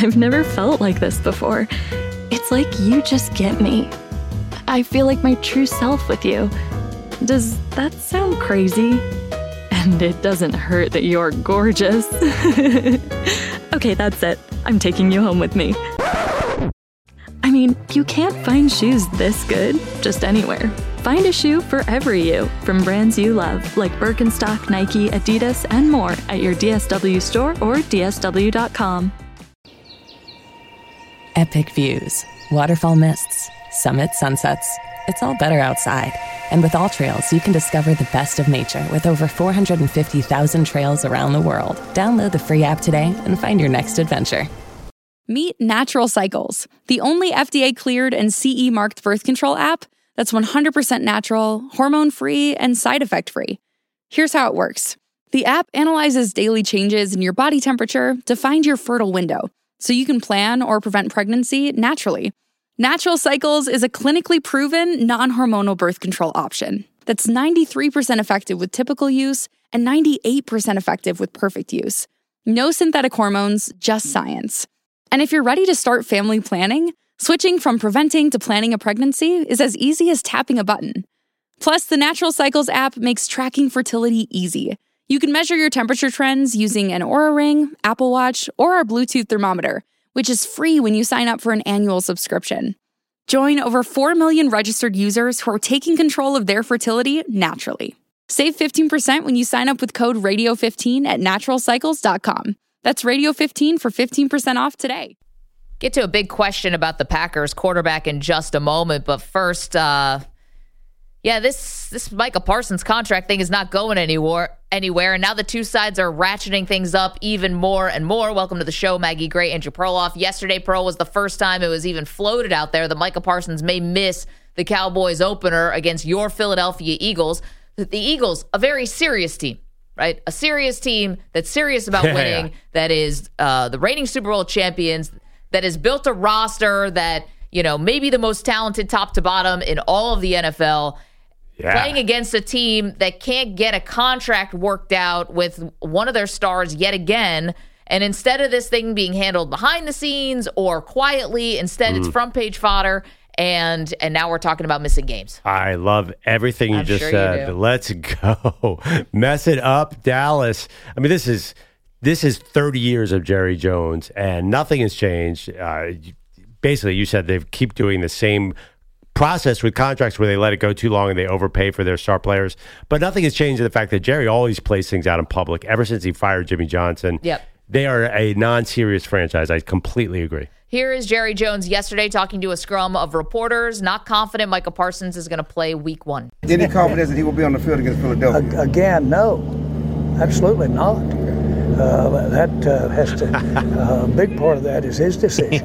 I've never felt like this before. It's like you just get me. I feel like my true self with you. Does that sound crazy? And it doesn't hurt that you're gorgeous. Okay, that's it. I'm taking you home with me. I mean, you can't find shoes this good just anywhere. Find a shoe for every you from brands you love, like Birkenstock, Nike, Adidas, and more at your DSW store or dsw.com. Epic views, waterfall mists, summit sunsets. It's all better outside. And with AllTrails, you can discover the best of nature with over 450,000 trails around the world. Download the free app today and find your next adventure. Meet Natural Cycles, the only FDA-cleared and CE-marked birth control app that's 100% natural, hormone-free, and side effect-free. Here's how it works. The app analyzes daily changes in your body temperature to find your fertile window, so you can plan or prevent pregnancy naturally. Natural Cycles is a clinically proven, non-hormonal birth control option that's 93% effective with typical use and 98% effective with perfect use. No synthetic hormones, just science. And if you're ready to start family planning, switching from preventing to planning a pregnancy is as easy as tapping a button. Plus, the Natural Cycles app makes tracking fertility easy. You can measure your temperature trends using an Oura Ring, Apple Watch, or our Bluetooth thermometer, which is free when you sign up for an annual subscription. Join over 4 million registered users who are taking control of their fertility naturally. Save 15% when you sign up with code RADIO15 at naturalcycles.com. That's Radio15 for 15% off today. Get to a big question about the Packers quarterback in just a moment. But first, this Micah Parsons contract thing is not going anywhere. And now the two sides are ratcheting things up even more and more. Welcome to the show, Maggie Gray, Andrew Perloff. Yesterday, Pearl, was the first time it was even floated out there that Micah Parsons may miss the Cowboys opener against your Philadelphia Eagles. The Eagles, a very serious team. Right? A serious team that's serious about winning, that is the reigning Super Bowl champions, that has built a roster that, maybe the most talented top to bottom in all of the NFL, playing against a team that can't get a contract worked out with one of their stars yet again. And instead of this thing being handled behind the scenes or quietly, instead it's front page fodder. And now we're talking about missing games. I love everything you just said. Let's go. Mess it up, Dallas. I mean, this is 30 years of Jerry Jones, and nothing has changed. Basically, you said they keep doing the same process with contracts where they let it go too long and they overpay for their star players. But nothing has changed in the fact that Jerry always plays things out in public ever since he fired Jimmy Johnson. Yep. They are a non-serious franchise. I completely agree. Here is Jerry Jones yesterday talking to a scrum of reporters, not confident Micah Parsons is going to play week 1. Any confidence that he will be on the field against Philadelphia? Again, no. Absolutely not. That has to, a big part of that is his decision.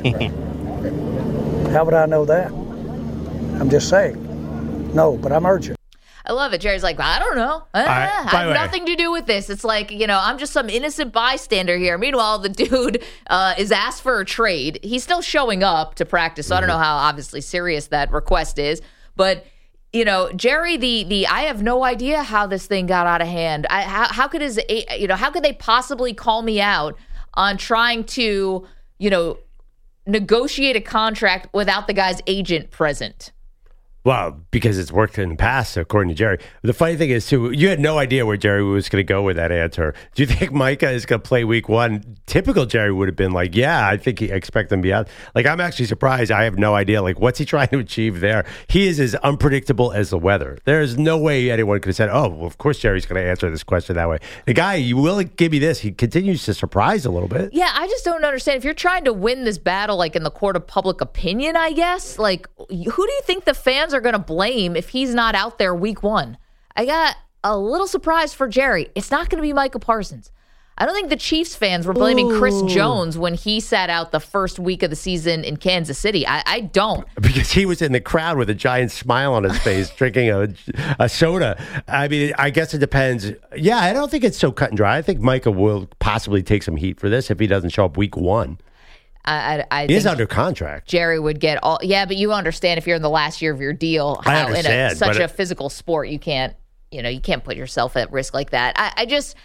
How would I know that? I'm just saying. No, but I'm urgent. I love it. Jerry's like, I don't know. I have nothing to do with this. It's like, I'm just some innocent bystander here. Meanwhile, the dude is asked for a trade. He's still showing up to practice, so I don't know how obviously serious that request is. But, Jerry, the I have no idea how this thing got out of hand. How could they possibly call me out on trying to, negotiate a contract without the guy's agent present? Well, because it's worked in the past, according to Jerry. The funny thing is, too, you had no idea where Jerry was going to go with that answer. Do you think Micah is going to play week 1? Typical Jerry would have been like, yeah, I think he expect him to be out. Like, I'm actually surprised. I have no idea. Like, what's he trying to achieve there? He is as unpredictable as the weather. There is no way anyone could have said, oh, well, of course Jerry's going to answer this question that way. The guy, you will give me this. He continues to surprise a little bit. Yeah, I just don't understand. If you're trying to win this battle, like in the court of public opinion, I guess, like, who do you think the fans are going to blame if he's not out there week 1? I got a little surprise for Jerry. It's not going to be Micah Parsons. I don't think the Chiefs fans were blaming Chris Jones when he sat out the first week of the season in Kansas City. I don't. Because he was in the crowd with a giant smile on his face drinking a soda. I mean, I guess it depends. Yeah, I don't think it's so cut and dry. I think Micah will possibly take some heat for this if he doesn't show up week 1. I he is under contract. Jerry would get all. Yeah, but you understand if you're in the last year of your deal, how in such a physical sport, you can't put yourself at risk like that. I just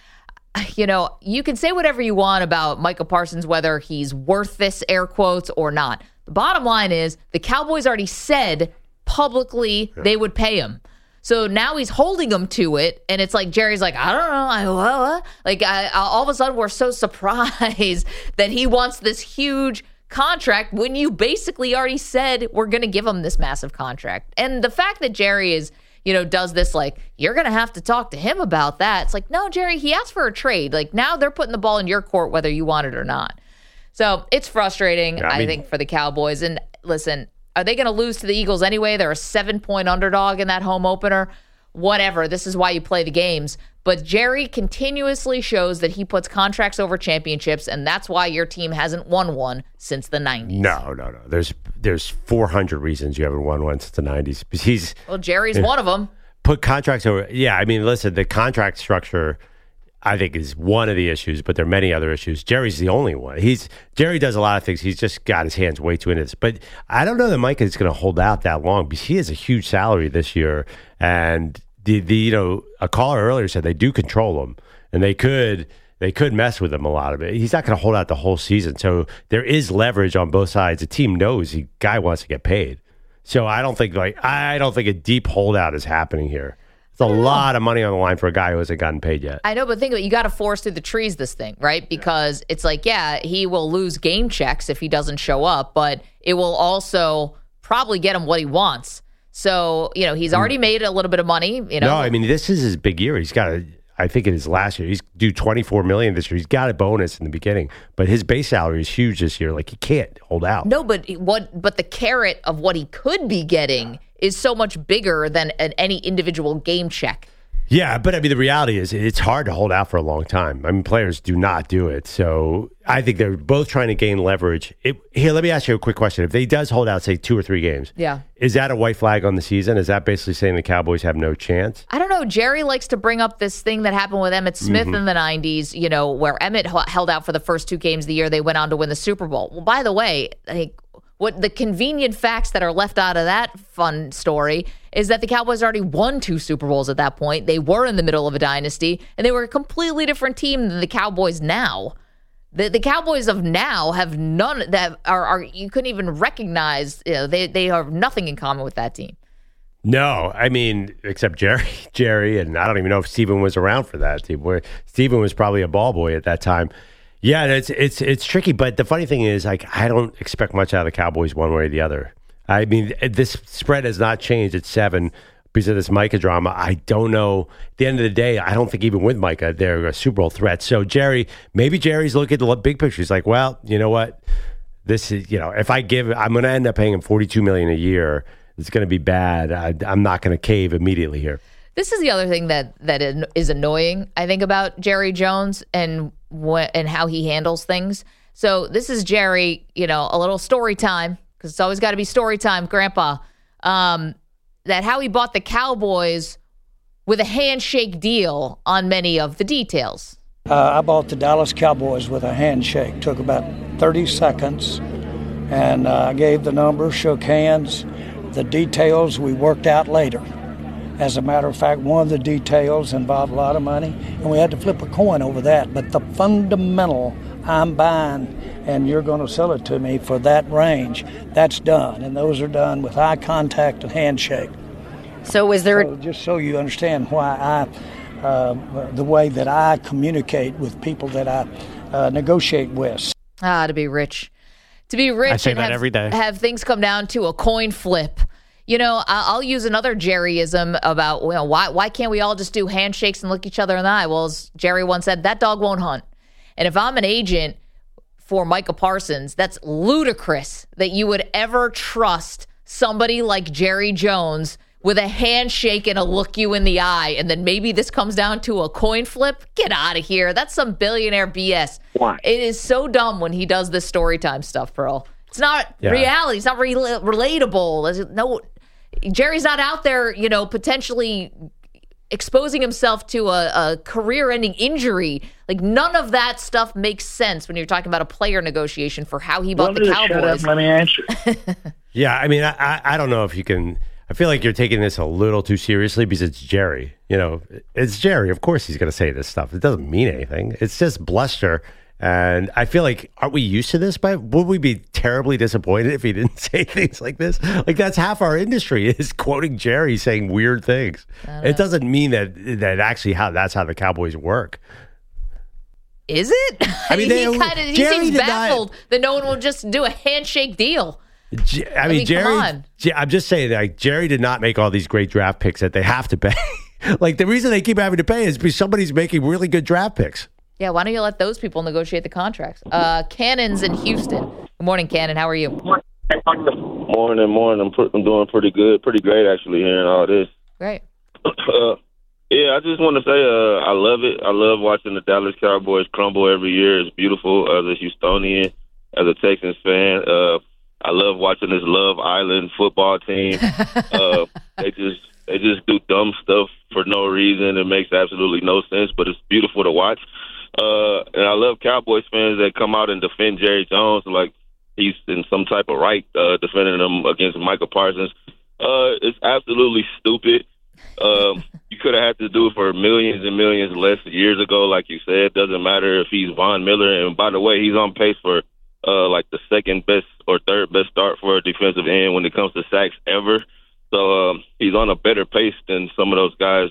you can say whatever you want about Micah Parsons, whether he's worth this air quotes or not. The bottom line is the Cowboys already said publicly they would pay him. So now he's holding them to it, and it's like Jerry's like, I don't know. All of a sudden we're so surprised that he wants this huge contract when you basically already said we're going to give him this massive contract. And the fact that Jerry is, does this like, you're going to have to talk to him about that. It's like, no, Jerry, he asked for a trade. Like now they're putting the ball in your court whether you want it or not. So it's frustrating, Yeah, I think, for the Cowboys. And listen, are they going to lose to the Eagles anyway? They're a 7-point underdog in that home opener. Whatever. This is why you play the games. But Jerry continuously shows that he puts contracts over championships, and that's why your team hasn't won one since the 90s. No. There's 400 reasons you haven't won one since the 90s. But Jerry's one of them. Put contracts over. Yeah, I mean, listen, the contract structure, I think, is one of the issues, but there are many other issues. Jerry's the only one. Jerry does a lot of things. He's just got his hands way too into this. But I don't know that Micah is going to hold out that long because he has a huge salary this year. And a caller earlier said they do control him, and they could mess with him a lot of it. He's not going to hold out the whole season. So there is leverage on both sides. The team knows the guy wants to get paid. So I don't think a deep holdout is happening here. It's a lot of money on the line for a guy who hasn't gotten paid yet. I know, but think of it. You got to force through the trees this thing, right? Because it's like, yeah, he will lose game checks if he doesn't show up, but it will also probably get him what he wants. So, he's already made a little bit of money. No, I mean, this is his big year. He's got I think it is last year. He's due $24 million this year. He's got a bonus in the beginning, but his base salary is huge this year. Like, he can't hold out. No, but the carrot of what he could be getting is so much bigger than any individual game check. Yeah, but I mean, the reality is it's hard to hold out for a long time. I mean, players do not do it. So I think they're both trying to gain leverage. Here, let me ask you a quick question. If he does hold out, say, 2 or 3 games, is that a white flag on the season? Is that basically saying the Cowboys have no chance? I don't know. Jerry likes to bring up this thing that happened with Emmitt Smith in the 90s, where Emmitt held out for the first 2 games of the year. They went on to win the Super Bowl. Well, by the way, I think what the convenient facts that are left out of that fun story is that the Cowboys already won 2 Super Bowls at that point. They were in the middle of a dynasty, and they were a completely different team than the Cowboys now. The Cowboys of now have none that are you couldn't even recognize. They have nothing in common with that team. No, I mean, except Jerry, and I don't even know if Steven was around for that team. Where Steven was probably a ball boy at that time. Yeah, it's tricky, but the funny thing is, like, I don't expect much out of the Cowboys one way or the other. I mean, this spread has not changed at 7 because of this Micah drama. I don't know. At the end of the day, I don't think even with Micah, they're a Super Bowl threat. So maybe Jerry's looking at the big picture. He's like, well, you know what? This is, if I'm going to end up paying him $42 million a year. It's going to be bad. I'm not going to cave immediately here. This is the other thing that is annoying, I think, about Jerry Jones and how he handles things. So this is Jerry, a little story time, because it's always got to be story time, Grandpa, that how he bought the Cowboys with a handshake deal on many of the details. I bought the Dallas Cowboys with a handshake. Took about 30 seconds, and I gave the number, shook hands. The details we worked out later. As a matter of fact, one of the details involved a lot of money, and we had to flip a coin over that. But the fundamental, I'm buying, and you're going to sell it to me for that range, that's done. And those are done with eye contact and handshake. So is there... So just so you understand why the way that I communicate with people that I negotiate with. To be rich. To be rich, I say and that every day. Have things come down to a coin flip. I'll use another Jerryism about why can't we all just do handshakes and look each other in the eye? Well, as Jerry once said, that dog won't hunt. And if I'm an agent for Micah Parsons, that's ludicrous that you would ever trust somebody like Jerry Jones with a handshake and a look you in the eye, and then maybe this comes down to a coin flip. Get out of here. That's some billionaire BS. Why? It is so dumb when he does this story time stuff, Pearl. It's not reality. It's not relatable. No, Jerry's not out there, potentially exposing himself to a career-ending injury. Like, none of that stuff makes sense when you're talking about a player negotiation for how he bought the Cowboys. Shut up, let me answer. Yeah, I mean, I don't know if you can. I feel like you're taking this a little too seriously because it's Jerry. It's Jerry. Of course he's going to say this stuff. It doesn't mean anything. It's just bluster. And I feel like, aren't we used to this? But would we be terribly disappointed if he didn't say things like this? Like, that's half our industry is quoting Jerry saying weird things. It doesn't mean that actually that's how the Cowboys work. Is it? I mean, he seems baffled that no one will just do a handshake deal. Jerry. Come on. I'm just saying, like, Jerry did not make all these great draft picks that they have to pay. Like, the reason they keep having to pay is because somebody's making really good draft picks. Yeah, why don't you let those people negotiate the contracts? Cannon's in Houston. Good morning, Cannon. How are you? Morning. I'm doing pretty good, pretty great actually. Hearing all this. Great. Yeah, I just want to say I love it. I love watching the Dallas Cowboys crumble every year. It's beautiful as a Houstonian, as a Texans fan. I love watching this Love Island football team. They just do dumb stuff for no reason. It makes absolutely no sense, but it's beautiful to watch. And I love Cowboys fans that come out and defend Jerry Jones like he's in some type of right, defending him against Micah Parsons. It's absolutely stupid. You could have had to do it for millions and millions less years ago, like you said. Doesn't matter if he's Von Miller. And by the way, he's on pace for like the second best or third best start for a defensive end when it comes to sacks ever. So he's on a better pace than some of those guys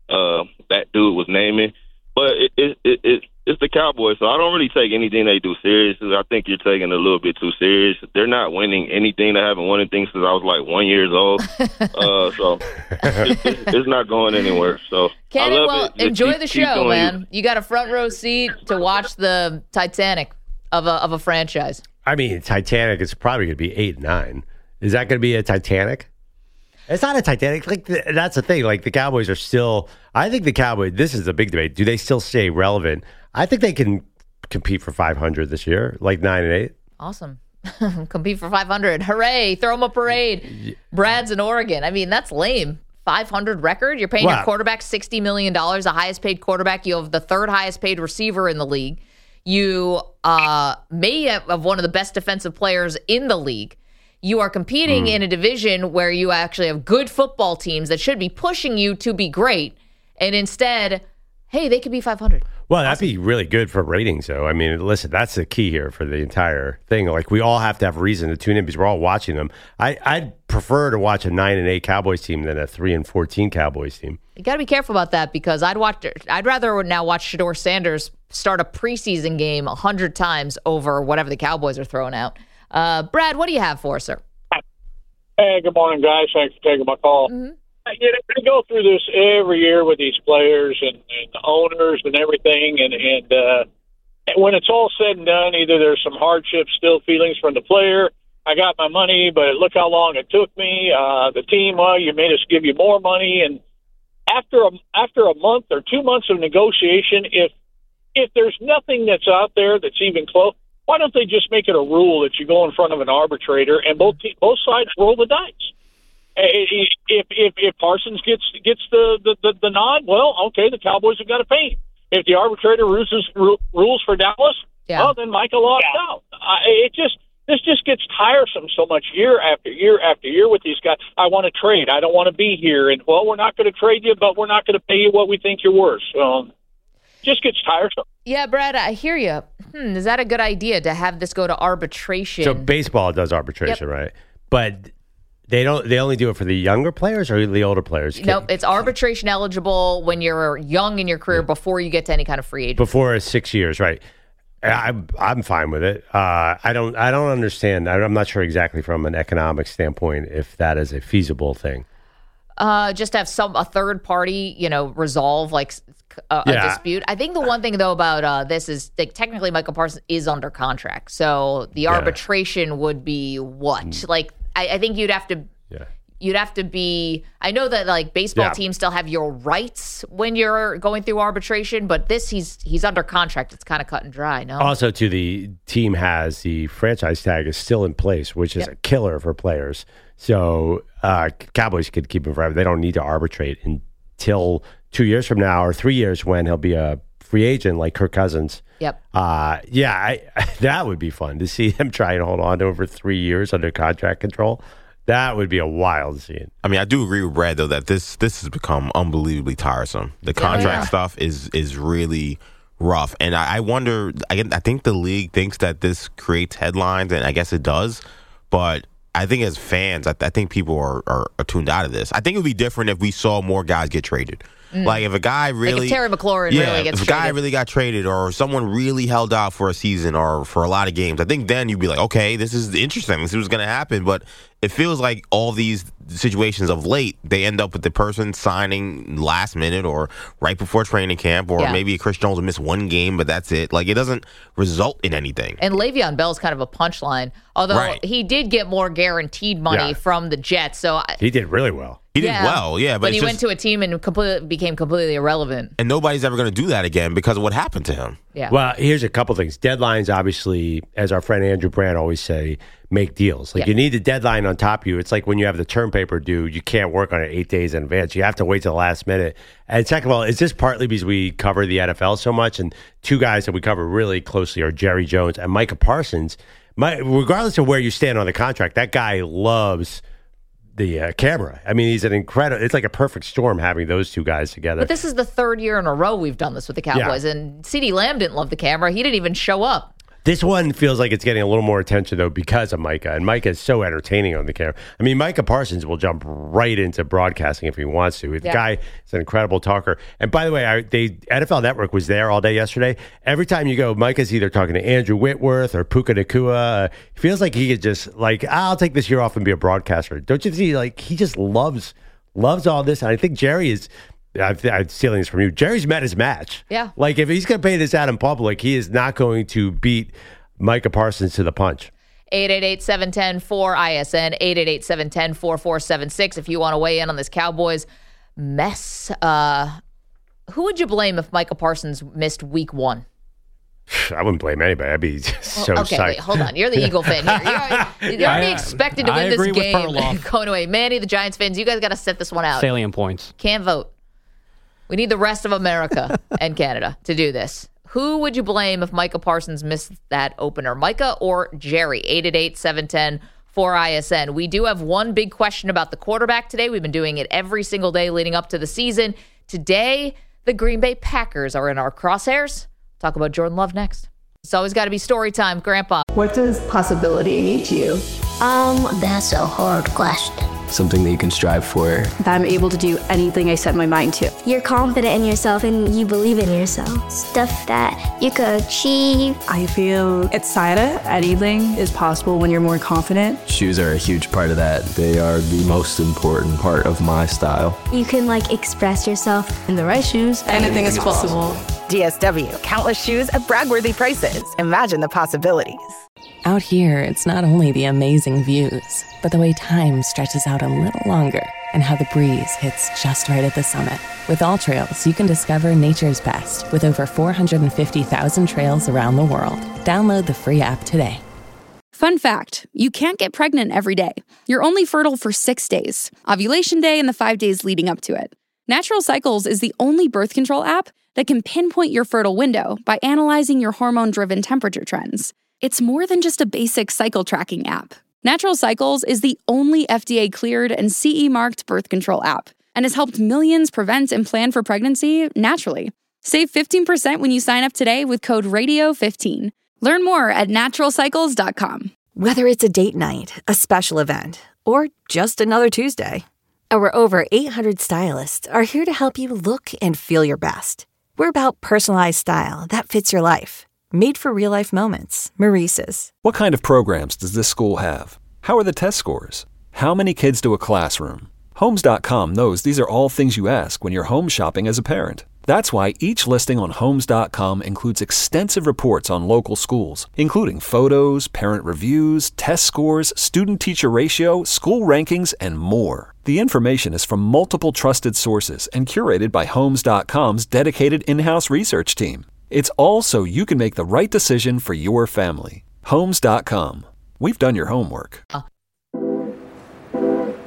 that dude was naming. But it's the Cowboys, so I don't really take anything they do seriously. I think you're taking it a little bit too serious. They're not winning anything. They haven't won anything since I was like 1 year old. So it's not going anywhere. So Cannon, I love well, it. enjoy the show, man. You got a front row seat to watch the Titanic of a franchise. I mean, Titanic is probably going to be 8, 9. Is that going to be a Titanic? It's not a Titanic. Like that's the thing. Like the Cowboys are still. I think the Cowboys. This is a big debate. Do they still stay relevant? I think they can compete for 500 this year, like 9 and 8. Awesome. Compete for 500. Hooray! Throw them a parade. Brad's in Oregon. I mean, that's lame. 500 record. You're paying your quarterback $60 million, the highest paid quarterback. You have the third highest paid receiver in the league. You may have one of the best defensive players in the league. You are competing in a division where you actually have good football teams that should be pushing you to be great. And instead, hey, they could be 500. Well, that'd be really good for ratings, though. I mean, listen, that's the key here for the entire thing. Like, we all have to have reason to tune in because we're all watching them. I'd prefer to watch a 9 and 8 Cowboys team than a 3 and 14 Cowboys team. You got to be careful about that because I'd rather now watch Shedeur Sanders start a preseason game 100 times over whatever the Cowboys are throwing out. Brad, what do you have for us, sir? Hey, good morning, guys. Thanks for taking my call. Mm-hmm. We go through this every year with these players and owners and everything, and when it's all said and done, either there's some hardship, still feelings from the player. I got my money, but look how long it took me. The team, well, you made us give you more money, and after a month or 2 months of negotiation, if there's nothing that's out there that's even close, why don't they just make it a rule that you go in front of an arbitrator and both sides roll the dice? If Parsons gets the nod, well, okay, the Cowboys have got to pay him. If the arbitrator rules for Dallas, well, then Michael lost out. This just gets tiresome so much year after year after year with these guys. I want to trade. I don't want to be here. And, well, we're not going to trade you, but we're not going to pay you what we think you're worth. Just gets tiresome. Yeah, Brad, I hear you. Is that a good idea to have this go to arbitration? So baseball does arbitration, right? But they only do it for the younger players or the older players? Nope, it's arbitration eligible when you're young in your career before you get to any kind of free agency. Before 6 years, right? I'm fine with it. I don't understand. I'm not sure exactly from an economic standpoint if that is a feasible thing. Just have a third party, resolve like a dispute. I think the one thing though about this is like technically Michael Parsons is under contract, so the arbitration would be what? Like I think you'd have to. Yeah. You'd have to be. I know that like baseball teams still have your rights when you're going through arbitration, but this he's under contract. It's kind of cut and dry. No. Also, the team has the franchise tag is still in place, which is a killer for players. So Cowboys could keep him forever. They don't need to arbitrate until 2 years from now or 3 years when he'll be a free agent like Kirk Cousins. Yep. That would be fun to see him try and hold on to him for 3 years under contract control. That would be a wild scene. I mean, I do agree with Brad, though, that this has become unbelievably tiresome. The contract stuff is really rough. And I wonder, I think the league thinks that this creates headlines, and I guess it does. But I think as fans, I think people are tuned out of this. I think it would be different if we saw more guys get traded. Like if a guy really, like if Terry McLaurin really gets if a guy really got traded, or someone really held out for a season or for a lot of games, I think then you'd be like, okay, this is interesting. This is what's going to happen. But it feels like all these situations of late, they end up with the person signing last minute or right before training camp, or maybe Chris Jones will miss one game, but that's it. Like it doesn't result in anything. And Le'Veon Bell's kind of a punchline, although he did get more guaranteed money from the Jets. So he did really well. He did well, but he went to a team and became completely irrelevant. And nobody's ever going to do that again because of what happened to him. Yeah. Well, here's a couple things. Deadlines, obviously, as our friend Andrew Brandt always say, make deals. Like you need the deadline on top of you. It's like when you have the term paper due, you can't work on it 8 days in advance. You have to wait till the last minute. And second of all, is this partly because we cover the NFL so much? And two guys that we cover really closely are Jerry Jones and Micah Parsons. Regardless of where you stand on the contract, that guy loves the camera. I mean, he's an incredible. It's like a perfect storm having those two guys together. But this is the third year in a row we've done this with the Cowboys, and CeeDee Lamb didn't love the camera. He didn't even show up. This one feels like it's getting a little more attention, though, because of Micah. And Micah is so entertaining on the camera. I mean, Micah Parsons will jump right into broadcasting if he wants to. The guy is an incredible talker. And by the way, NFL Network was there all day yesterday. Every time you go, Micah's either talking to Andrew Whitworth or Puka Nacua. It feels like he could just, like, I'll take this year off and be a broadcaster. Don't you see, like, he just loves all this. And I think Jerry is... I'm stealing this from you. Jerry's met his match. Yeah. Like, if he's going to pay this out in public, he is not going to beat Micah Parsons to the punch. 888-710-4ISN, 888-710-4476. If you want to weigh in on this Cowboys mess, who would you blame if Micah Parsons missed week 1? I wouldn't blame anybody. I'd be so okay, psyched. wait, hold on. You're the Eagle fan here. You're already expected to win this game. Going away. Manny, the Giants fans, you guys got to set this one out. Salient points. Can't vote. We need the rest of America and Canada to do this. Who would you blame if Micah Parsons missed that opener? Micah or Jerry? 888-710-4ISN. We do have one big question about the quarterback today. We've been doing it every single day leading up to the season. Today, the Green Bay Packers are in our crosshairs. Talk about Jordan Love next. It's always got to be story time, Grandpa. What does possibility mean to you? That's a hard question. Something that you can strive for. That I'm able to do anything I set my mind to. You're confident in yourself and you believe in yourself. Stuff that you could achieve. I feel excited. Anything is possible when you're more confident. Shoes are a huge part of that. They are the most important part of my style. You can express yourself. In the right shoes, anything is possible. DSW, countless shoes at Bragworthy prices. Imagine the possibilities. Out here, it's not only the amazing views, but the way time stretches out a little longer and how the breeze hits just right at the summit. With All Trails, you can discover nature's best with over 450,000 trails around the world. Download the free app today. Fun fact, you can't get pregnant every day. You're only fertile for 6 days, ovulation day and the 5 days leading up to it. Natural Cycles is the only birth control app that can pinpoint your fertile window by analyzing your hormone-driven temperature trends. It's more than just a basic cycle tracking app. Natural Cycles is the only FDA-cleared and CE-marked birth control app and has helped millions prevent and plan for pregnancy naturally. Save 15% when you sign up today with code RADIO15. Learn more at naturalcycles.com. Whether it's a date night, a special event, or just another Tuesday, our over 800 stylists are here to help you look and feel your best. We're about personalized style that fits your life. Made for real-life moments. Maurice's. What kind of programs does this school have? How are the test scores? How many kids do a classroom? Homes.com knows these are all things you ask when you're home shopping as a parent. That's why each listing on Homes.com includes extensive reports on local schools, including photos, parent reviews, test scores, student-teacher ratio, school rankings, and more. The information is from multiple trusted sources and curated by Homes.com's dedicated in-house research team. It's all so you can make the right decision for your family. Homes.com. We've done your homework.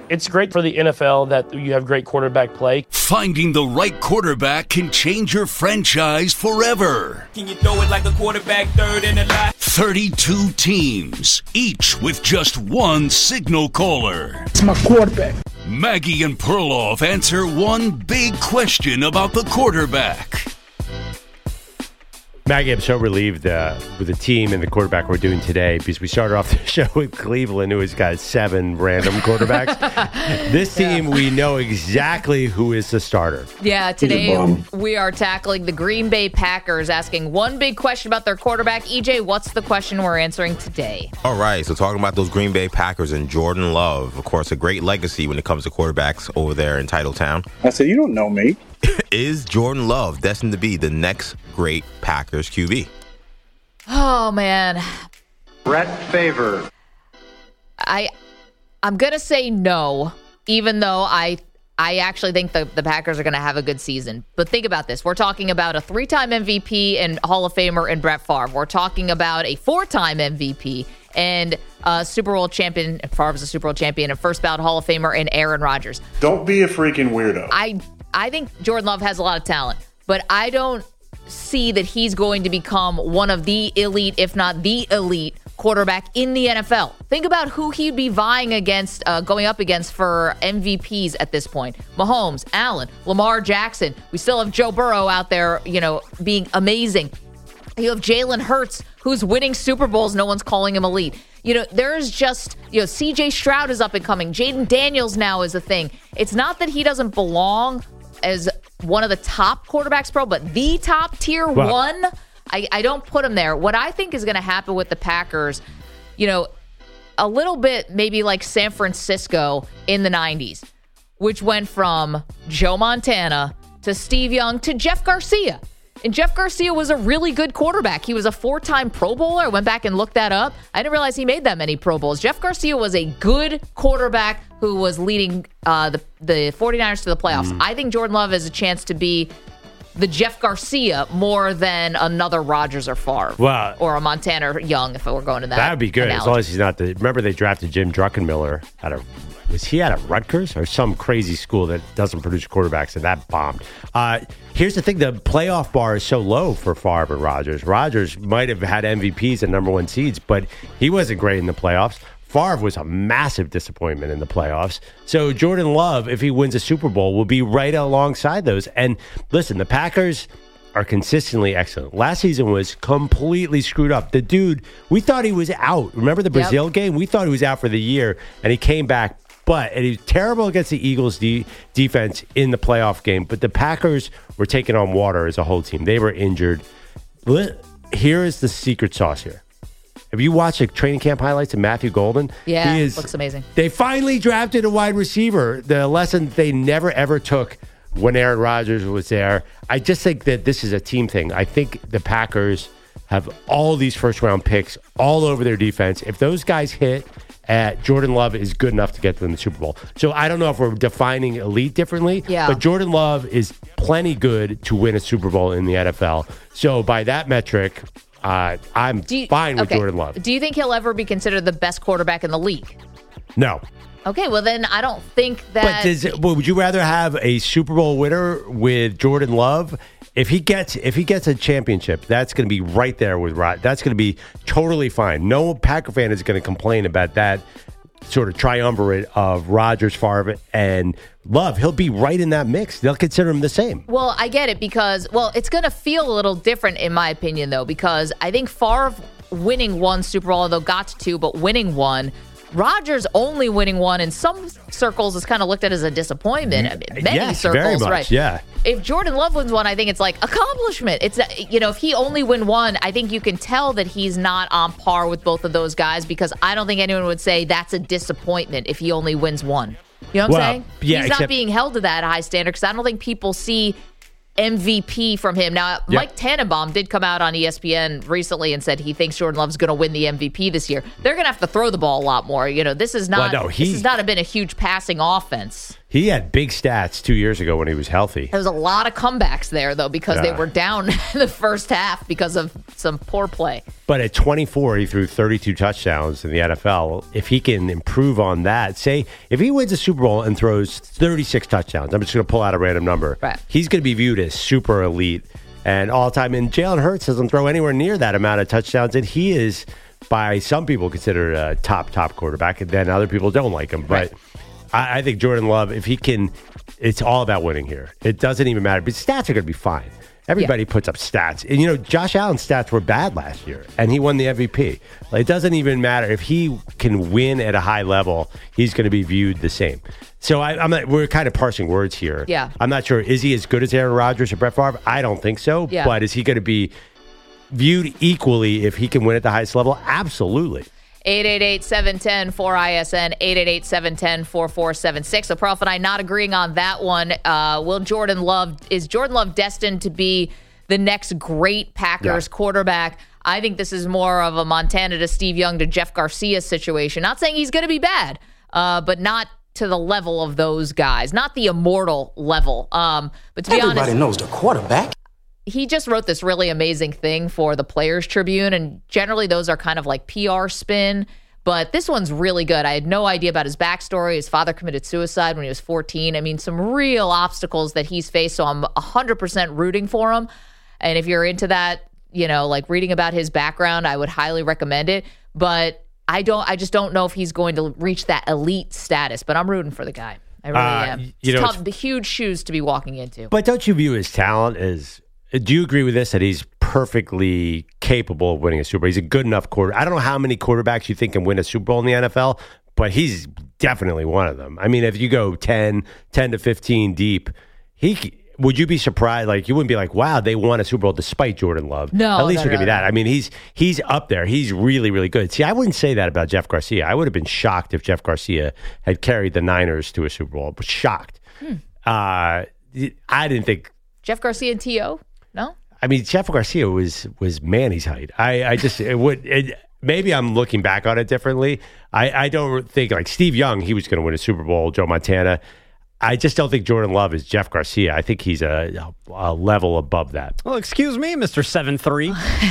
It's great for the NFL that you have great quarterback play. Finding the right quarterback can change your franchise forever. Can you throw it like a quarterback, third in the line? 32 teams, each with just one signal caller. It's my quarterback. Maggie and Perloff answer one big question about the quarterback. Maggie, I'm so relieved with the team and the quarterback we're doing today because we started off the show with Cleveland, who has got 7 random quarterbacks. This team, we know exactly who is the starter. Yeah, today we are tackling the Green Bay Packers, asking one big question about their quarterback. EJ, what's the question we're answering today? All right, so talking about those Green Bay Packers and Jordan Love, of course, a great legacy when it comes to quarterbacks over there in Titletown. I said, you don't know me. Is Jordan Love destined to be the next great Packers QB? Oh, man. Brett Favre. I'm going to say no, even though I actually think the Packers are going to have a good season. But think about this. We're talking about a 3-time MVP and Hall of Famer in Brett Favre. We're talking about a 4-time MVP and Super Bowl champion. Favre's a Super Bowl champion and first ballot Hall of Famer in Aaron Rodgers. Don't be a freaking weirdo. I think Jordan Love has a lot of talent, but I don't see that he's going to become one of the elite, if not the elite, quarterback in the NFL. Think about who he'd be vying against, going up against for MVPs at this point. Mahomes, Allen, Lamar Jackson. We still have Joe Burrow out there, being amazing. You have Jalen Hurts, who's winning Super Bowls. No one's calling him elite. There's just, CJ Stroud is up and coming. Jaden Daniels now is a thing. It's not that he doesn't belong as one of the top quarterbacks, but the top tier one, I don't put him there. What I think is going to happen with the Packers, a little bit maybe like San Francisco in the 90s, which went from Joe Montana to Steve Young to Jeff Garcia. And Jeff Garcia was a really good quarterback. He was a 4-time Pro Bowler. I went back and looked that up. I didn't realize he made that many Pro Bowls. Jeff Garcia was a good quarterback who was leading the 49ers to the playoffs. I think Jordan Love has a chance to be the Jeff Garcia more than another Rodgers or Favre. Wow. Or a Montana or Young, if we're going to that. That would be good, analogy. as long as he's not remember they drafted Jim Druckenmiller was he out of Rutgers or some crazy school that doesn't produce quarterbacks, and that bombed. Here's the thing. The playoff bar is so low for Favre and Rodgers. Rodgers might have had MVPs and number 1 seeds, but he wasn't great in the playoffs. Favre was a massive disappointment in the playoffs. So Jordan Love, if he wins a Super Bowl, will be right alongside those. And listen, the Packers are consistently excellent. Last season was completely screwed up. The dude, we thought he was out. Remember the Brazil game? We thought he was out for the year, and he came back. But he was terrible against the Eagles' defense in the playoff game. But the Packers were taking on water as a whole team. They were injured. Here is the secret sauce here. Have you watched the training camp highlights of Matthew Golden? Yeah, looks amazing. They finally drafted a wide receiver. The lesson they never, ever took when Aaron Rodgers was there. I just think that this is a team thing. I think the Packers have all these first-round picks all over their defense. If those guys hit, Jordan Love is good enough to get them the Super Bowl. So I don't know if we're defining elite differently, but Jordan Love is plenty good to win a Super Bowl in the NFL. So by that metric, I'm fine with Jordan Love. Do you think he'll ever be considered the best quarterback in the league? No. Okay, well then I don't think that. But would you rather have a Super Bowl winner with Jordan Love? If he gets a championship, that's going to be right there with Rod. That's going to be totally fine. No Packer fan is going to complain about that sort of triumvirate of Rodgers, Favre, and Love. He'll be right in that mix. They'll consider him the same. Well, I get it because, it's going to feel a little different in my opinion, though, because I think Favre winning 1 Super Bowl, although got to 2, but winning 1. Rodgers only winning 1 in some circles is kind of looked at as a disappointment. Many circles, very much, right? Yeah. If Jordan Love wins 1, I think it's like accomplishment. It's if he only win 1, I think you can tell that he's not on par with both of those guys because I don't think anyone would say that's a disappointment if he only wins 1. You know what I'm saying? Yeah, he's not being held to that high standard because I don't think people see MVP from him. Now, Mike Tannenbaum did come out on ESPN recently and said he thinks Jordan Love's going to win the MVP this year. They're going to have to throw the ball a lot more. This is not this has not been a huge passing offense. He had big stats 2 years ago when he was healthy. There was a lot of comebacks there, though, because they were down in the first half because of some poor play. But at 24, he threw 32 touchdowns in the NFL. If he can improve on that, say, if he wins a Super Bowl and throws 36 touchdowns, I'm just going to pull out a random number. Right. He's going to be viewed as super elite and all-time. And Jalen Hurts doesn't throw anywhere near that amount of touchdowns, and he is, by some people, considered a top quarterback, and then other people don't like him. But I think Jordan Love, if he can, it's all about winning here. It doesn't even matter. But stats are going to be fine. Everybody puts up stats. And, Josh Allen's stats were bad last year, and he won the MVP. It doesn't even matter. If he can win at a high level, he's going to be viewed the same. So we're kind of parsing words here. Yeah. I'm not sure. Is he as good as Aaron Rodgers or Brett Favre? I don't think so. Yeah. But is he going to be viewed equally if he can win at the highest level? Absolutely. 888-710-4ISN, 888-710-4476. So, Prof and I not agreeing on that one. Is Jordan Love destined to be the next great Packers quarterback? I think this is more of a Montana to Steve Young to Jeff Garcia situation. Not saying he's going to be bad, but not to the level of those guys, not the immortal level. But to be honest, everybody knows the quarterback. He just wrote this really amazing thing for the Players Tribune, and generally those are kind of like PR spin, but this one's really good. I had no idea about his backstory. His father committed suicide when he was 14. I mean, some real obstacles that he's faced, so I'm 100% rooting for him. And if you're into that, like reading about his background, I would highly recommend it. But I just don't know if he's going to reach that elite status, but I'm rooting for the guy. I really am. It's tough, the huge shoes to be walking into. But don't you view his talent as... Do you agree with this, that he's perfectly capable of winning a Super Bowl? He's a good enough quarterback. I don't know how many quarterbacks you think can win a Super Bowl in the NFL, but he's definitely one of them. I mean, if you go 10 to 15 deep, would you be surprised? Like, you wouldn't be like, wow, they won a Super Bowl despite Jordan Love. No. At least it could be that. I mean, he's up there. He's really, really good. See, I wouldn't say that about Jeff Garcia. I would have been shocked if Jeff Garcia had carried the Niners to a Super Bowl. But shocked. I didn't think... Jeff Garcia and T.O.? No? I mean, Jeff Garcia was Manny's height. Maybe I'm looking back on it differently. I don't think, like Steve Young, he was going to win a Super Bowl, Joe Montana. I just don't think Jordan Love is Jeff Garcia. I think he's a level above that. Well, excuse me, Mr. 7'3".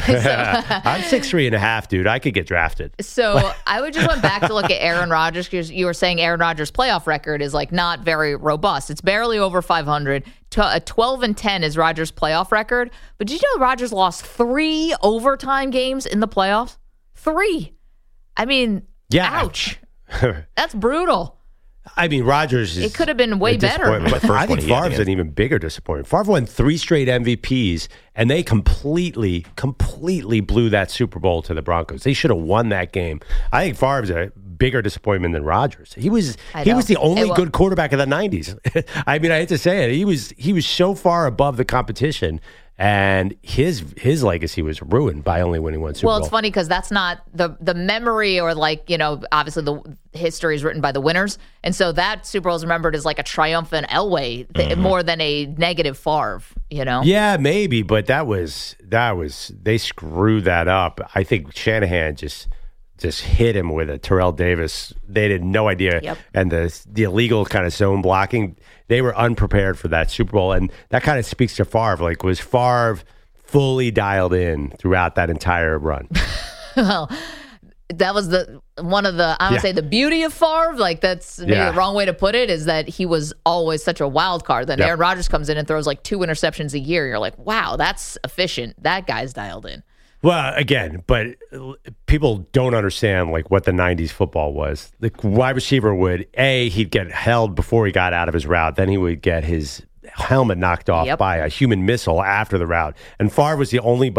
I'm 6'3.5", dude. I could get drafted. So I would just went back to look at Aaron Rodgers, because you were saying Aaron Rodgers' playoff record is like not very robust. It's barely over 500. 12-10 is Rodgers' playoff record. But did you know Rodgers lost 3 overtime games in the playoffs? 3. I mean, ouch. That's brutal. I mean, Rodgers is... It could have been way better. But I think Favre's an even bigger disappointment. Favre won 3 straight MVPs, and they completely blew that Super Bowl to the Broncos. They should have won that game. I think Favre's a bigger disappointment than Rodgers. He was the only good quarterback of the 90s. I mean, I hate to say it. He was so far above the competition, and his legacy was ruined by only winning one Super Bowl. Well, it's funny because that's not the memory, or like, obviously the history is written by the winners. And so that Super Bowl is remembered as like a triumphant Elway more than a negative Favre, Yeah, maybe, but that was they screwed that up. I think Shanahan just hit him with a Terrell Davis. They had no idea. Yep. And the illegal kind of zone blocking, they were unprepared for that Super Bowl. And that kind of speaks to Favre. Like, was Favre fully dialed in throughout that entire run? Well, that was I would say the beauty of Favre. Like, that's maybe the wrong way to put it, is that he was always such a wild card. Then Aaron Rodgers comes in and throws like 2 interceptions a year. You're like, wow, that's efficient. That guy's dialed in. Well, again, but people don't understand like what the 90s football was. The wide receiver he'd get held before he got out of his route. Then he would get his helmet knocked off by a human missile after the route. And Favre was the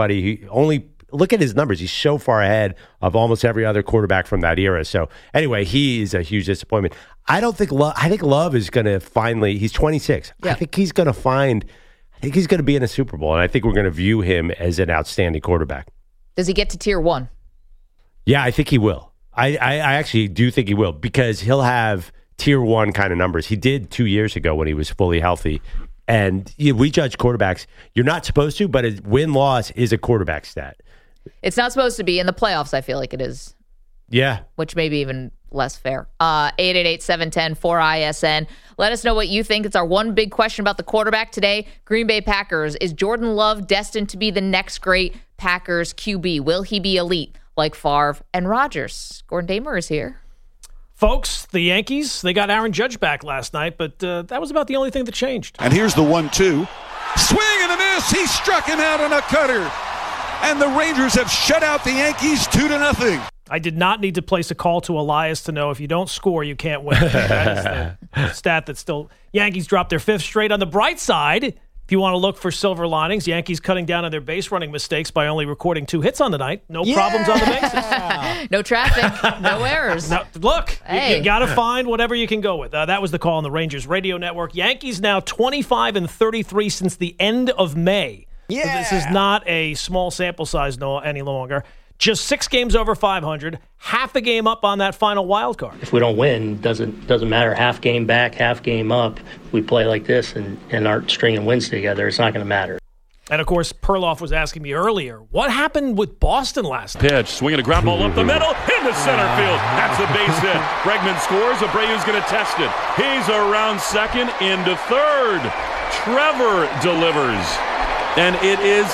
look at his numbers. He's so far ahead of almost every other quarterback from that era. So anyway, he is a huge disappointment. I think Love is going to finally, he's 26. Yeah. I think he's going to be in a Super Bowl, and I think we're going to view him as an outstanding quarterback. Does he get to tier 1? Yeah, I think he will. I actually do think he will, because he'll have tier 1 kind of numbers. He did 2 years ago when he was fully healthy. And we judge quarterbacks. You're not supposed to, but a win-loss is a quarterback stat. It's not supposed to be. In the playoffs, I feel like it is. Yeah. Which maybe even less fair. 888-710-4ISN. Let us know what you think. It's our one big question about the quarterback today. Green Bay Packers. Is Jordan Love destined to be the next great Packers QB? Will he be elite like Favre and Rodgers? Gordon Damer is here. Folks, the Yankees, they got Aaron Judge back last night, but that was about the only thing that changed. And here's the 1-2. Swing and a miss. He struck him out on a cutter. And the Rangers have shut out the Yankees 2-0. I did not need to place a call to Elias to know if you don't score, you can't win. That is the stat that still... Yankees dropped their 5th straight. On the bright side, if you want to look for silver linings, Yankees cutting down on their base running mistakes by only recording 2 hits on the night. No problems on the bases. No traffic. No errors. Now, look, hey. you got to find whatever you can go with. That was the call on the Rangers radio network. Yankees now 25-33 since the end of May. Yeah. So this is not a small sample size any longer. Just 6 games over 500, half a game up on that final wild card. If we don't win, doesn't matter. Half game back, half game up. If we play like this and aren't stringing wins together, it's not going to matter. And, of course, Perloff was asking me earlier, what happened with Boston last night? Pitch, swinging a ground ball up the middle, into center field. That's a base hit. Bregman scores. Abreu's going to test it. He's around second, into third. Trevor delivers. And it is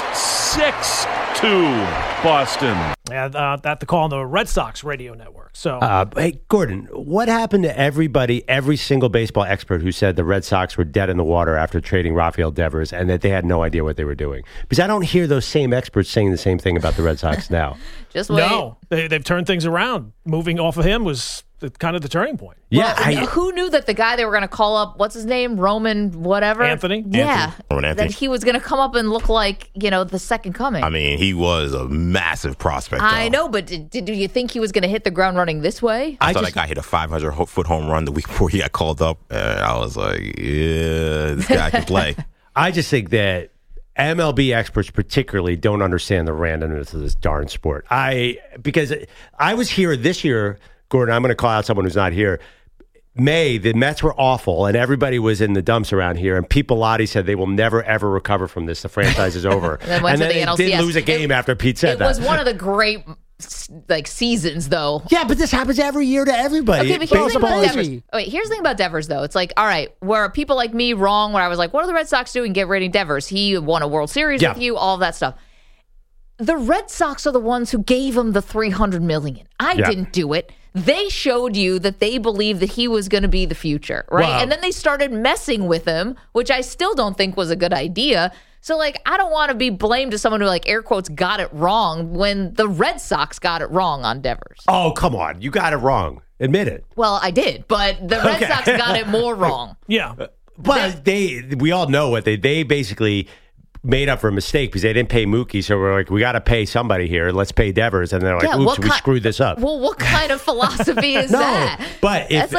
6-2 Boston. Yeah, that's the call on the Red Sox radio network. So, hey, Gordon, what happened to every single baseball expert who said the Red Sox were dead in the water after trading Rafael Devers and that they had no idea what they were doing? Because I don't hear those same experts saying the same thing about the Red Sox now. Just wait. No, they've turned things around. Moving off of him was kind of the turning point. Yeah. Well, who knew that the guy they were going to call up, what's his name? Roman whatever? Anthony? Yeah. Roman Anthony. That he was going to come up and look like, the second coming. I mean, he was a massive prospect. I know, but did you think he was going to hit the ground running this way? I thought that guy hit a 500-foot home run the week before he got called up. I was like, yeah, this guy can play. I just think that MLB experts particularly don't understand the randomness of this darn sport. Because I was here this year, Gordon, I'm going to call out someone who's not here. May, the Mets were awful, and everybody was in the dumps around here, and Pete Bellotti said they will never, ever recover from this. The franchise is over. and then they did lose a game after Pete said that. It was one of the great seasons, though. Yeah, but this happens every year to everybody. Okay, but here's the thing about Devers. Here's the thing about Devers, though. It's like, all right, were people like me wrong where I was like, what are the Red Sox doing get rid of Devers? He won a World Series with you, all of that stuff. The Red Sox are the ones who gave him the $300 million. I didn't do it. They showed you that they believed that he was going to be the future, right? Wow. And then they started messing with him, which I still don't think was a good idea. So, I don't want to be blamed as someone who, air quotes, got it wrong when the Red Sox got it wrong on Devers. Oh, come on. You got it wrong. Admit it. Well, I did, but the Red Sox got it more wrong. Yeah. But we all know what they basically made up for a mistake because they didn't pay Mookie. So we're like, we got to pay somebody here. Let's pay Devers. And they're like, oops, we screwed this up. Well, what kind of philosophy is that? But that's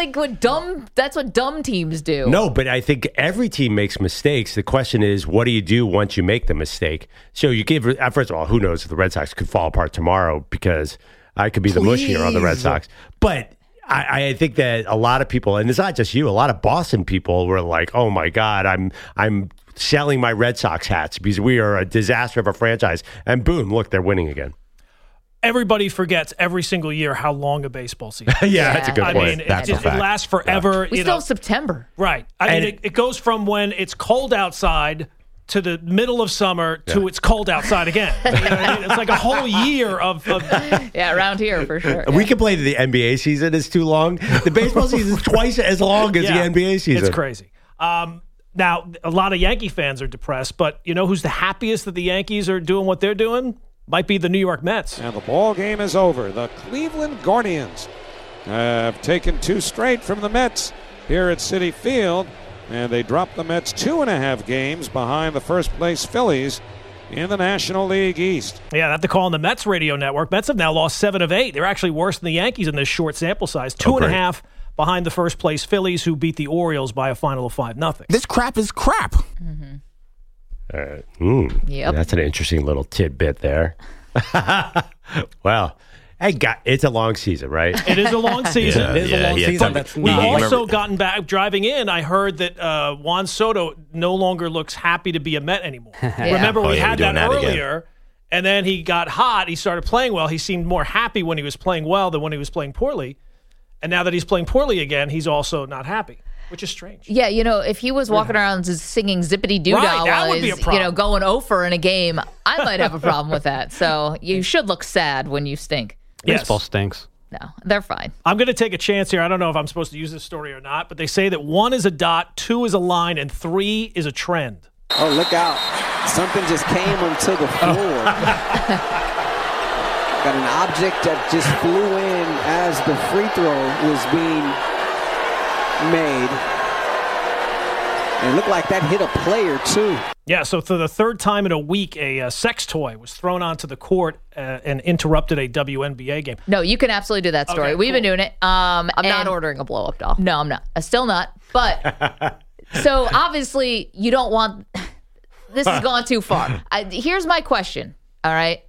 what dumb teams do. No, but I think every team makes mistakes. The question is, what do you do once you make the mistake? So you give, first of all, who knows if the Red Sox could fall apart tomorrow because I could be the mush here on the Red Sox. But I think that a lot of people, and it's not just you, a lot of Boston people were like, oh my God, I'm selling my Red Sox hats because we are a disaster of a franchise. And boom, look, they're winning again. Everybody forgets every single year how long a baseball season is. Yeah, that's a good point. I mean, it lasts forever. We still have September. Right. I mean, it goes from when it's cold outside to the middle of summer to it's cold outside again. You know what I mean? It's like a whole year of yeah, around here for sure. We complain that the NBA season is too long. The baseball season is twice as long as the NBA season. It's crazy. Now, a lot of Yankee fans are depressed, but you know who's the happiest that the Yankees are doing what they're doing? Might be the New York Mets. And the ball game is over. The Cleveland Guardians have taken 2 straight from the Mets here at Citi Field, and they dropped the Mets 2.5 games behind the first-place Phillies in the National League East. Yeah, that's the call on the Mets radio network. Mets have now lost 7 of 8. They're actually worse than the Yankees in this short sample size. 2.5 behind the first-place Phillies, who beat the Orioles by a final of 5-0. This crap is crap. Mm-hmm. Yep. That's an interesting little tidbit there. Well, hey, it's a long season, right? It is a long season. It is a long season. But we've also gotten back, driving in, I heard that Juan Soto no longer looks happy to be a Met anymore. Remember, we had that earlier, and then he got hot. He started playing well. He seemed more happy when he was playing well than when he was playing poorly. And now that he's playing poorly again, he's also not happy, which is strange. Yeah, if he was walking around singing Zippity Doo Dah while he's, going over in a game, I might have a problem with that. So you should look sad when you stink. Baseball stinks. No, they're fine. I'm going to take a chance here. I don't know if I'm supposed to use this story or not, but they say that 1 is a dot, 2 is a line, and 3 is a trend. Oh, look out. Something just came onto the floor. Got an object that just flew in as the free throw was being made. And it looked like that hit a player, too. Yeah, so for the third time in a week, a sex toy was thrown onto the court and interrupted a WNBA game. No, you can absolutely do that story. Okay, We've been doing it. I'm not ordering a blow-up doll. No, I'm not. Still not. But, so obviously you don't want, this has gone too far. Here's my question, all right?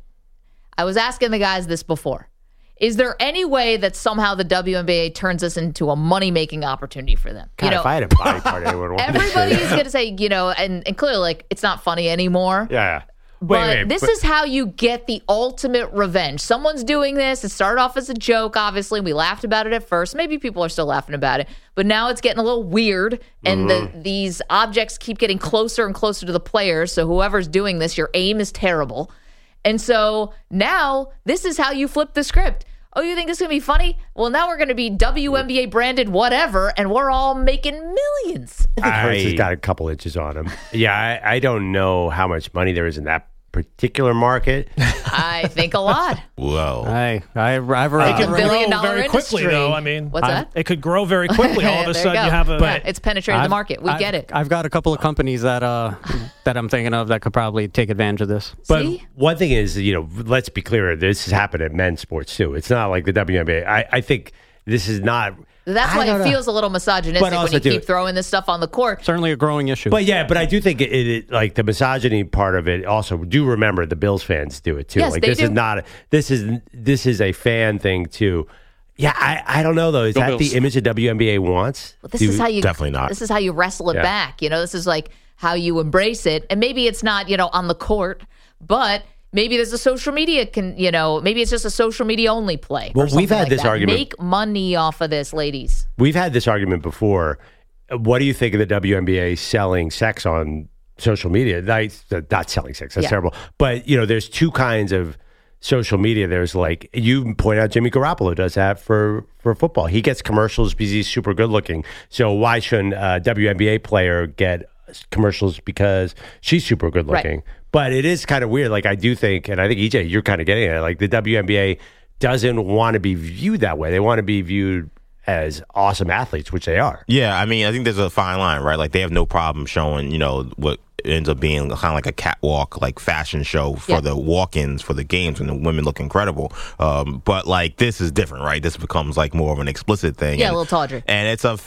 I was asking the guys this before. Is there any way that somehow the WNBA turns this into a money-making opportunity for them? God, if I had a body part, I would want everybody's going to say, and clearly, it's not funny anymore. Yeah. But this is how you get the ultimate revenge. Someone's doing this. It started off as a joke, obviously. We laughed about it at first. Maybe people are still laughing about it. But now it's getting a little weird, and these objects keep getting closer and closer to the players. So whoever's doing this, your aim is terrible. And so now this is how you flip the script. Oh, you think this is going to be funny? Well, now we're going to be WNBA branded whatever, and we're all making millions. I think Hurts has got a couple inches on him. Yeah, I don't know how much money there is in that particular market. I think a lot. Whoa. I've It could $1 billion very quickly, industry. though. I mean, what's that? It could grow very quickly. All of a sudden, you have a. It's penetrated the market. We get it. I've got a couple of companies that I'm thinking of that could probably take advantage of this. But one thing is, let's be clear. This has happened in men's sports too. It's not like the WNBA. I think this is not. That's why it feels a little misogynistic when you keep throwing this stuff on the court. Certainly a growing issue. But I do think it like the misogyny part of it. Also, do remember the Bills fans do it too. Yes, like they this do. is not. This is a fan thing too. Yeah, I don't know though. Is that the image that WNBA wants? Well, this is how you definitely not. This is how you wrestle it back. This is like how you embrace it, and maybe it's not on the court, but. Maybe there's a social media maybe it's just a social media only play. Well, we've had this argument. Make money off of this, ladies. We've had this argument before. What do you think of the WNBA selling sex on social media? Not selling sex. That's terrible. But, there's two kinds of social media. There's like, you point out Jimmy Garoppolo does that for football. He gets commercials because he's super good looking. So why shouldn't a WNBA player get commercials because she's super good looking? Right. But it is kind of weird. Like, I do think, and I think, EJ, you're kind of getting at it, like the WNBA doesn't want to be viewed that way. They want to be viewed as awesome athletes, which they are. Yeah, I mean, I think there's a fine line, right? Like, they have no problem showing, what ends up being kind of like a catwalk, like fashion show for the walk-ins for the games, and the women look incredible. But like, this is different, right? This becomes like more of an explicit thing. Yeah, a little tawdry. And it's a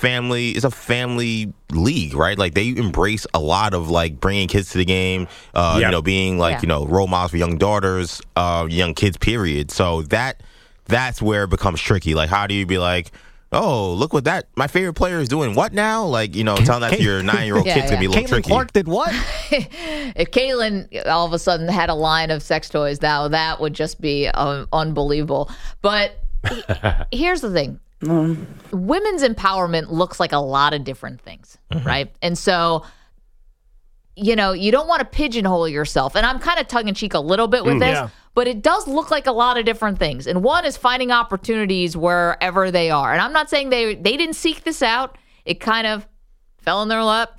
family league, right? Like, they embrace a lot of like bringing kids to the game, being like, role models for young daughters, young kids, period. So that's where it becomes tricky. Like, how do you be like, oh, look what my favorite player is doing what now? Like, telling that to your 9-year-old kid's going to be a little tricky. Caitlin Clark did what? If Caitlin all of a sudden had a line of sex toys now, that would just be unbelievable. But here's the thing. Women's empowerment looks like a lot of different things, right? And so, you don't want to pigeonhole yourself. And I'm kind of tongue-in-cheek a little bit with this. Yeah. But it does look like a lot of different things. And one is finding opportunities wherever they are. And I'm not saying they didn't seek this out. It kind of fell in their lap.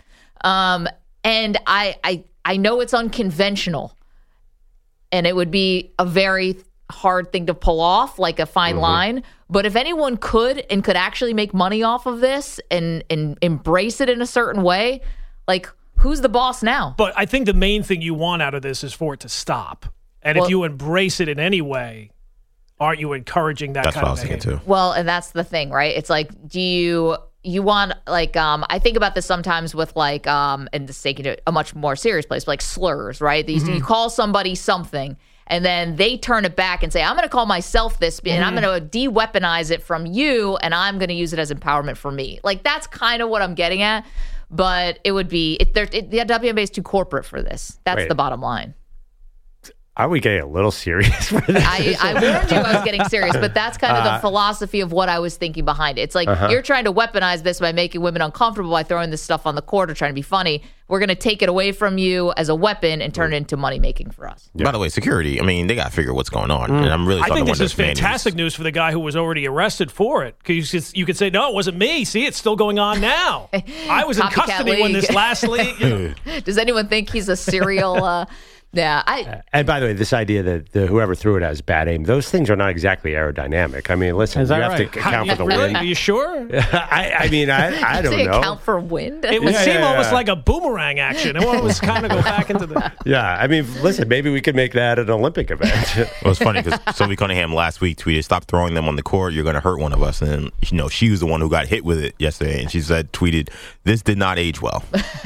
And I know it's unconventional. And it would be a very hard thing to pull off, like a fine line. But if anyone could actually make money off of this and embrace it in a certain way, like, who's the boss now? But I think the main thing you want out of this is for it to stop. And if you embrace it in any way, aren't you encouraging that kind of behavior? Too. Well, and that's the thing, right? It's like, do you want, like, I think about this sometimes with, like, and this is taking it a much more serious place, like slurs, right? You call somebody something, and then they turn it back and say, I'm going to call myself this, and I'm going to de-weaponize it from you, and I'm going to use it as empowerment for me. Like, that's kind of what I'm getting at. But it would be, the WNBA is too corporate for this. That's the bottom line. Are we getting a little serious for this? I warned you I was getting serious, but that's kind of the philosophy of what I was thinking behind it. It's like you're trying to weaponize this by making women uncomfortable by throwing this stuff on the court or trying to be funny. We're going to take it away from you as a weapon and turn it into money making for us. By the way, security, I mean, they got to figure what's going on. And I'm really I think this is fantastic news for the guy who was already arrested for it. Because you could say, no, it wasn't me. See, it's still going on now. I was in custody when this last league. Does anyone think he's a serial... Yeah, and by the way, this idea that whoever threw it has bad aim, those things are not exactly aerodynamic. I mean, listen, you have to account for the wind. Are you sure? I mean, I don't know. Account for wind? It would seem almost like a boomerang action. It was kind of go back into the... Yeah, I mean, listen, maybe we could make that an Olympic event. Well, it's funny because Sylvie Cunningham last week tweeted, "Stop throwing them on the court. You're going to hurt one of us." And she was the one who got hit with it yesterday, and she tweeted, "This did not age well."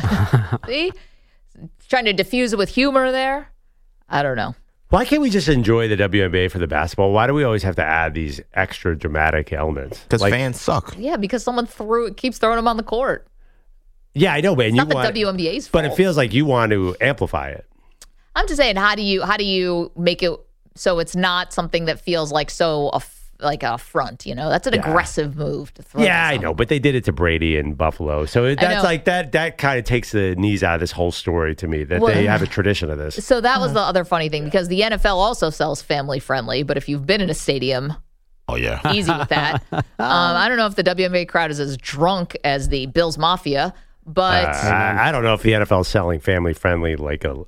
See? Trying to diffuse it with humor there. I don't know. Why can't we just enjoy the WNBA for the basketball? Why do we always have to add these extra dramatic elements? Because fans suck. Yeah, because someone keeps throwing them on the court. Yeah, I know, man. It's not the WNBA's fault. But it feels like you want to amplify it. I'm just saying, how do you make it so it's not something that feels like like a front, that's an aggressive move to throw. Yeah, I know, but they did it to Brady in Buffalo. So that's like that kind of takes the knees out of this whole story to me, that they have a tradition of this. So that was the other funny thing, because the NFL also sells family friendly, but if you've been in a stadium, oh yeah, easy with that. I don't know if the WNBA crowd is as drunk as the Bills Mafia, but I don't know if the NFL is selling family friendly like a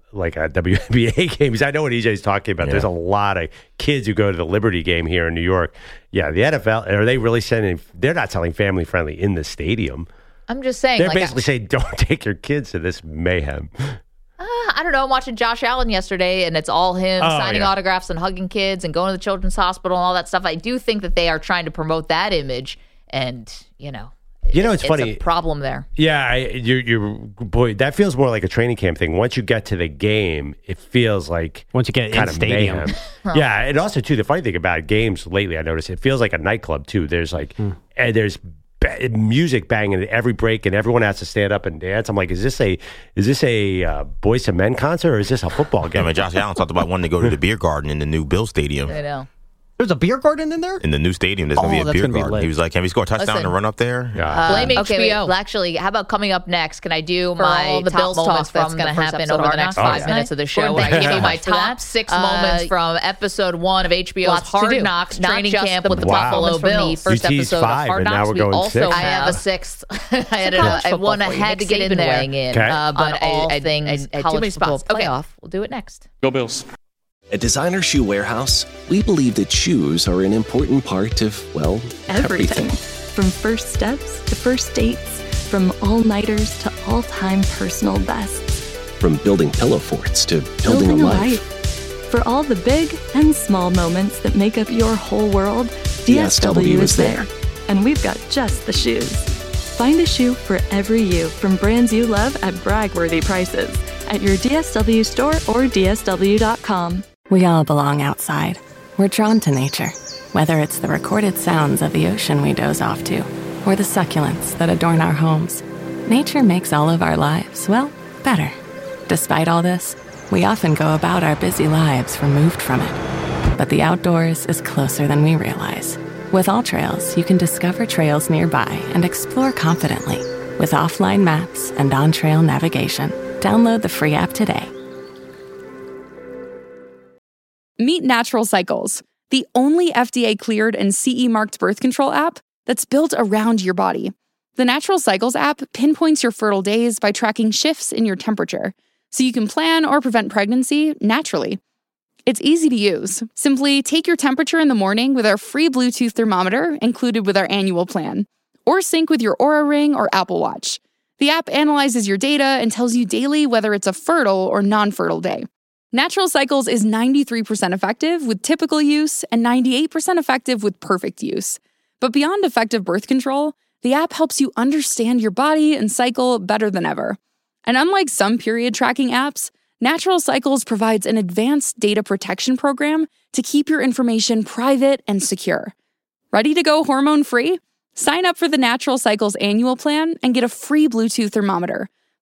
WNBA game. Because I know what EJ's talking about. Yeah. There's a lot of kids who go to the Liberty game here in New York. Yeah, the NFL, are they really selling? They're not selling family friendly in the stadium. I'm just saying. They're basically saying, don't take your kids to this mayhem. I don't know. I'm watching Josh Allen yesterday, and it's all him signing autographs and hugging kids and going to the children's hospital and all that stuff. I do think that they are trying to promote that image, and it's funny. A problem there. Yeah, boy, that feels more like a training camp thing. Once you get to the game, it feels like once you get kind in of stadium. Mayhem. Yeah, and also too, the funny thing about games lately, I noticed it feels like a nightclub too. There's and there's music banging at every break, and everyone has to stand up and dance. I'm like, is this a Boyz II Men concert, or is this a football game? I mean, Josh Allen talked about wanting to go to the beer garden in the new Bill Stadium. I know. There's a beer garden in there? In the new stadium, there's going to be a beer garden. He was like, can we score a touchdown and run up there? Blame HBO. Okay, well, actually, how about coming up next? Can I do my top Bills moments that's going to happen over the next 5 minutes of the show? I give you my top 6 moments from episode 1 of HBO's Hard Knocks training camp with the Buffalo Bills. First episode of Hard Knocks. We also have a 6th. I had one I had to get in there. But all things college football playoff. We'll do it next. Go Bills. At Designer Shoe Warehouse, we believe that shoes are an important part of, well, everything. From first steps to first dates, from all-nighters to all-time personal bests. From building pillow forts to building a life. For all the big and small moments that make up your whole world, DSW is there. And we've got just the shoes. Find a shoe for every you from brands you love at brag-worthy prices at your DSW store or DSW.com. We all belong outside. We're drawn to nature, whether it's the recorded sounds of the ocean we doze off to, or the succulents that adorn our homes. Nature makes all of our lives, well, better. Despite all this, we often go about our busy lives removed from it. But the outdoors is closer than we realize. With AllTrails, you can discover trails nearby and explore confidently with offline maps and on-trail navigation. Download the free app today. Meet Natural Cycles, the only FDA-cleared and CE-marked birth control app that's built around your body. The Natural Cycles app pinpoints your fertile days by tracking shifts in your temperature, so you can plan or prevent pregnancy naturally. It's easy to use. Simply take your temperature in the morning with our free Bluetooth thermometer included with our annual plan, or sync with your Oura Ring or Apple Watch. The app analyzes your data and tells you daily whether it's a fertile or non-fertile day. Natural Cycles is 93% effective with typical use and 98% effective with perfect use. But beyond effective birth control, the app helps you understand your body and cycle better than ever. And unlike some period tracking apps, Natural Cycles provides an advanced data protection program to keep your information private and secure. Ready to go hormone-free? Sign up for the Natural Cycles annual plan and get a free Bluetooth thermometer.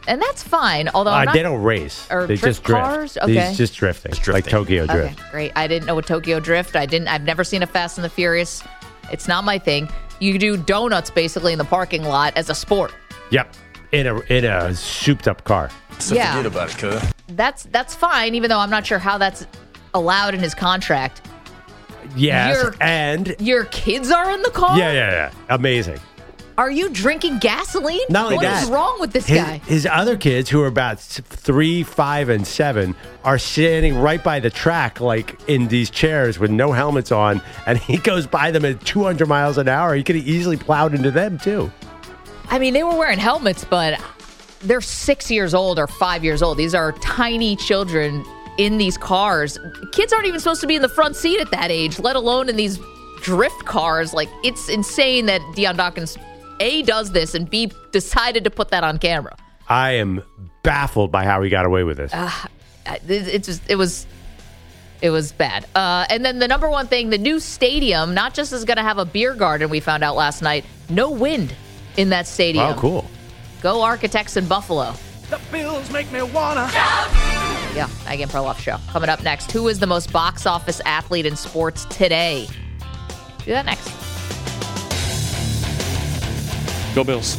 And that's fine. Although I'm not, they don't race. Or they just drift. Cars? Okay. He's just drifting. Like Tokyo Drift. Okay, great. I didn't know what Tokyo Drift. I've never seen a Fast and the Furious. It's not my thing. You do donuts basically in the parking lot as a sport. Yep. In a souped up car. So forget about it, cuz. That's fine, even though I'm not sure how that's allowed in his contract. Yes, and your kids are in the car? Yeah. Amazing. Are you drinking gasoline? Not only what that, is wrong with this guy? His other kids, who are about 3, 5, and 7, are standing right by the track, like in these chairs with no helmets on, and he goes by them at 200 miles an hour. He could have easily plowed into them, too. I mean, they were wearing helmets, but they're 6 years old or 5 years old. These are tiny children in these cars. Kids aren't even supposed to be in the front seat at that age, let alone in these drift cars. Like, it's insane that Deion Dawkins, A, does this, and B, decided to put that on camera. I am baffled by how he got away with this. It was bad. And then the number one thing, the new stadium, not just is going to have a beer garden, we found out last night, no wind in that stadium. Oh, cool. Go Architects in Buffalo. The Bills make me wanna. Yeah, Maggie and Perloff show. Coming up next, who is the most box office athlete in sports today? Do that next. Go Bills.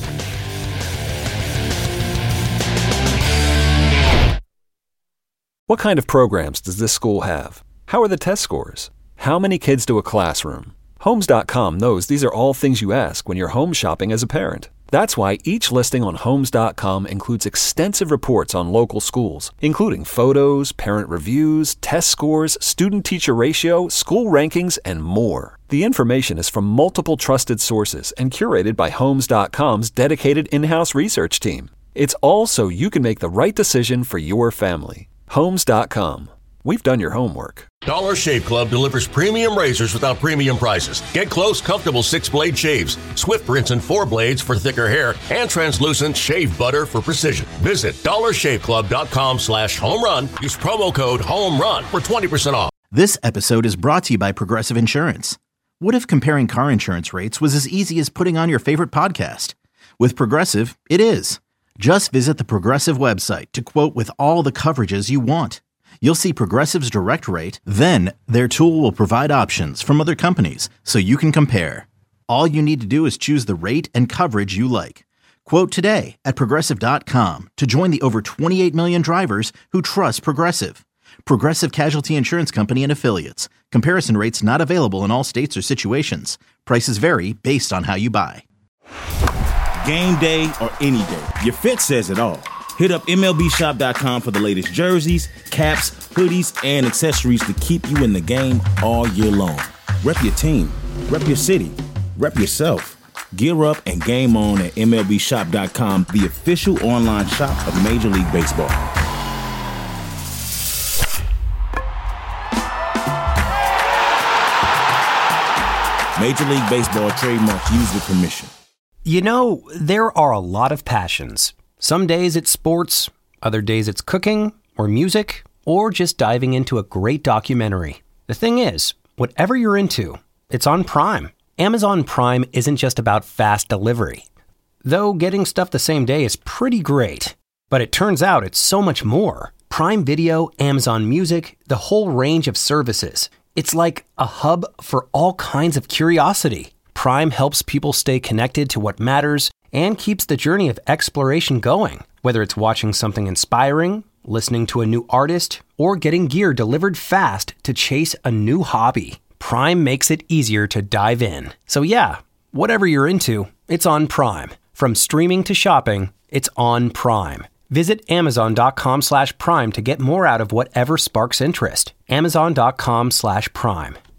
What kind of programs does this school have? How are the test scores? How many kids do a classroom? Homes.com knows these are all things you ask when you're home shopping as a parent. That's why each listing on Homes.com includes extensive reports on local schools, including photos, parent reviews, test scores, student-teacher ratio, school rankings, and more. The information is from multiple trusted sources and curated by Homes.com's dedicated in-house research team. It's all so you can make the right decision for your family. Homes.com. We've done your homework. Dollar Shave Club delivers premium razors without premium prices. Get close, comfortable 6-blade shaves, swift rinse and 4 blades for thicker hair, and translucent shave butter for precision. Visit dollarshaveclub.com/homerun. Use promo code HOMERUN for 20% off. This episode is brought to you by Progressive Insurance. What if comparing car insurance rates was as easy as putting on your favorite podcast? With Progressive, it is. Just visit the Progressive website to quote with all the coverages you want. You'll see Progressive's direct rate, then their tool will provide options from other companies so you can compare. All you need to do is choose the rate and coverage you like. Quote today at Progressive.com to join the over 28 million drivers who trust Progressive. Progressive Casualty Insurance Company and Affiliates. Comparison rates not available in all states or situations. Prices vary based on how you buy. Game day or any day, your fit says it all. Hit up MLBshop.com for the latest jerseys, caps, hoodies, and accessories to keep you in the game all year long. Rep your team, rep your city, rep yourself. Gear up and game on at MLBshop.com, the official online shop of Major League Baseball. Major League Baseball trademark used with permission. You know, there are a lot of passions. Some days it's sports, other days it's cooking, or music, or just diving into a great documentary. The thing is, whatever you're into, it's on Prime. Amazon Prime isn't just about fast delivery. Though getting stuff the same day is pretty great. But it turns out it's so much more. Prime Video, Amazon Music, the whole range of services. It's like a hub for all kinds of curiosity. Prime helps people stay connected to what matters and keeps the journey of exploration going, whether it's watching something inspiring, listening to a new artist, or getting gear delivered fast to chase a new hobby. Prime makes it easier to dive in. So yeah, whatever you're into, it's on Prime. From streaming to shopping, it's on Prime. Visit Amazon.com/Prime to get more out of whatever sparks interest. Amazon.com/Prime.